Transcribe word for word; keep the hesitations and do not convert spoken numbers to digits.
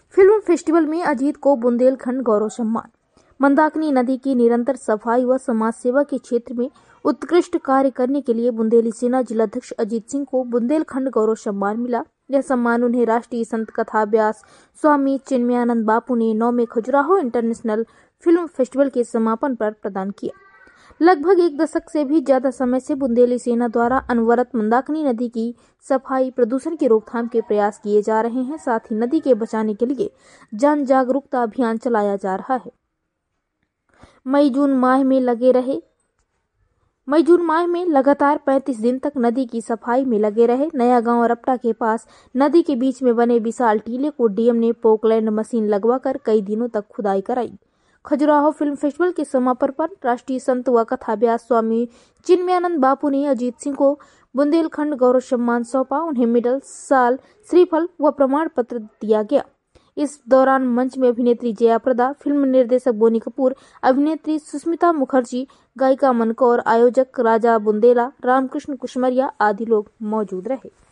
Film festival में अजीत को बुंदेलखंड गौरव सम्मान। मंदाकिनी नदी की निरंतर सफाई व समाज सेवा के क्षेत्र में उत्कृष्ट कार्य करने के लिए बुंदेली सेना जिलाध्यक्ष अजीत सिंह को बुंदेलखंड गौरव सम्मान मिला। यह सम्मान उन्हें राष्ट्रीय संत कथा व्यास स्वामी चिन्मयानंद बापू ने नौवें खजुराहो इंटरनेशनल फिल्म फेस्टिवल के समापन पर प्रदान किया। लगभग एक दशक से भी ज्यादा समय से बुंदेली सेना द्वारा अनवरत मंदाकिनी नदी की सफाई, प्रदूषण की रोकथाम के प्रयास किए जा रहे हैं। साथ ही नदी के बचाने के लिए जन जागरूकता अभियान चलाया जा रहा है। मई जून माह में लगे रहे मई जून माह में लगातार पैंतीस दिन तक नदी की सफाई में लगे रहे। नया गांव रपटा के पास नदी के बीच में बने विशाल टीले को डीएम ने पोकलैंड मशीन लगवाकर कई दिनों तक खुदाई कराई। खजुराहो फिल्म फेस्टिवल के समापन पर राष्ट्रीय संत व कथा व्यास स्वामी चिन्मयानंद बापू ने अजीत सिंह को बुंदेलखंड गौरव सम्मान सौंपा। उन्हें मेडल, साल, श्रीफल व प्रमाण पत्र दिया गया। इस दौरान मंच में अभिनेत्री जया प्रदा, फिल्म निर्देशक बोनी कपूर, अभिनेत्री सुष्मिता मुखर्जी, गायिका मनकौर, आयोजक राजा बुंदेला, रामकृष्ण कुशमरिया आदि लोग मौजूद रहे।